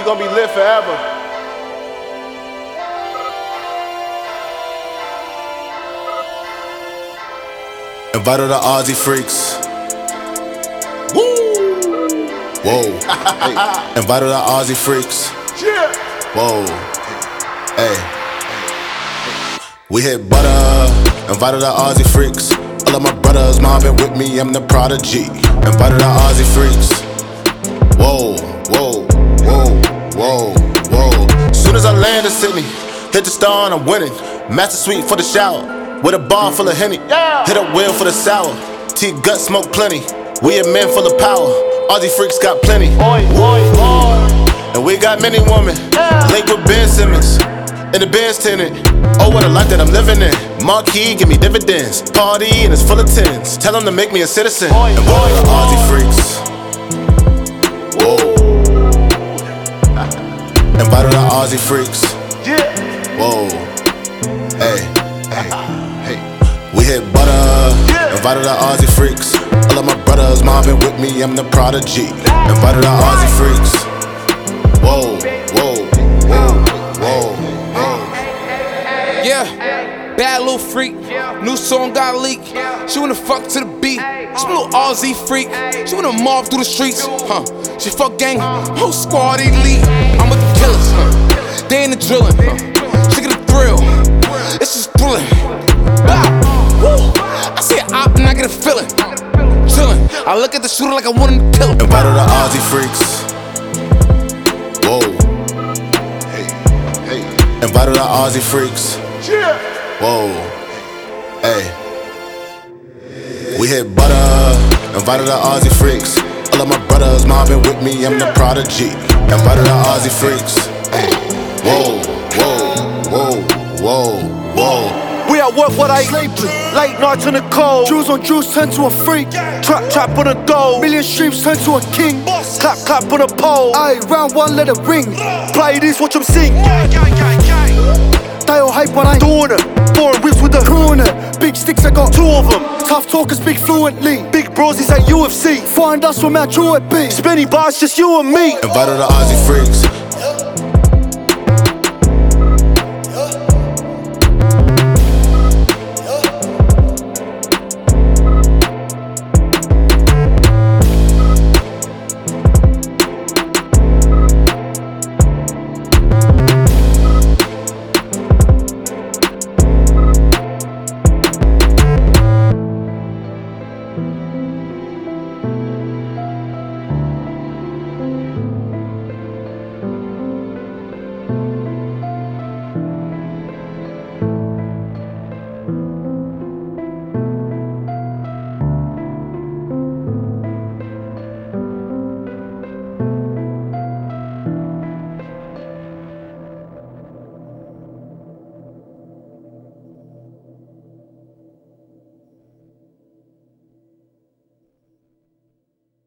gonna be lit forever. Invited the Aussie freaks. Woo! Whoa. Hey. Invited the Aussie freaks. Yeah. Whoa. Hey. We hit butter. Invited the Aussie freaks. All of my brothers, mom been with me, I'm the prodigy. Invited the Aussie freaks. Whoa, whoa, whoa, whoa, whoa. Soon as I land in Sydney, hit the star and I'm winning. Master suite for the shower. With a bar full of Henny, hit a wheel for the sour. T-gut smoke plenty, we a men full of power. Aussie freaks got plenty, and we got many women. Link with Ben Simmons, in the Benz tenant. Oh, what a life that I'm living in. Marquee, give me dividends. Party and it's full of tens. Tell them to make me a citizen. And boy, the Aussie freaks. Whoa. Invited the Aussie freaks. Whoa. Hey. We hit butter, invited the Aussie freaks. All of my brothers, mom been with me, I'm the prodigy. Invited the Aussie freaks. Whoa, whoa, whoa, whoa, whoa. Yeah, bad little freak. New song got leaked. She wanna fuck to the beat. Some little Aussie freak. She wanna mob through the streets. She fuck gang, whole squad elite. I'm with the killers. They in the drilling. She get a thrill. It's just thrilling. I see an op and I get a feeling. Chillin'. I look at the shooter like I want him to kill him. Invited the Aussie freaks. Whoa. Hey. Invited the Aussie freaks. Whoa. Hey. We hit butter. Invited the Aussie freaks. All of my brothers, mom been with me, I'm the prodigy. Invited the Aussie freaks. Hey. Whoa, whoa, whoa, whoa, whoa. We at work what I late nights on the cold. Jules on juice turn to a freak. Trap on a dough. Million streams turn to a king. Clap on a pole. Aye, round one let it ring. Play this, watch them sing. They all hype when I doing it. Foreign whips with the crew in it. Big sticks, I got 2 of them. Tough talkers speak fluently. Big bros, it's at UFC. Find us from our Drew at B. Spinny bars, just you and me. Invited the Aussie freaks.